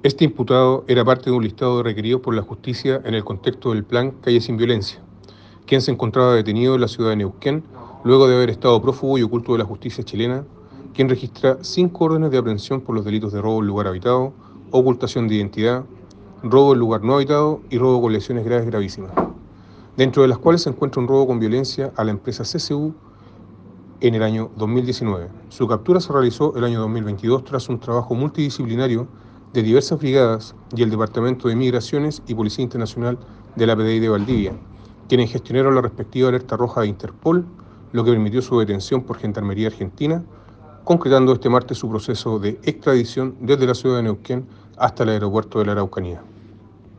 Este imputado era parte de un listado de requeridos por la justicia en el contexto del plan Calle Sin Violencia, quien se encontraba detenido en la ciudad de Neuquén luego de haber estado prófugo y oculto de la justicia chilena, quien registra 5 órdenes de aprehensión por los delitos de robo en lugar habitado, ocultación de identidad, robo en lugar no habitado y robo con lesiones graves gravísimas, dentro de las cuales se encuentra un robo con violencia a la empresa CCU en el año 2019. Su captura se realizó el año 2022 tras un trabajo multidisciplinario de diversas brigadas y el Departamento de Migraciones y Policía Internacional de la PDI de Valdivia, quienes gestionaron la respectiva alerta roja de Interpol, lo que permitió su detención por Gendarmería Argentina, concretando este martes su proceso de extradición desde la ciudad de Neuquén hasta el aeropuerto de la Araucanía.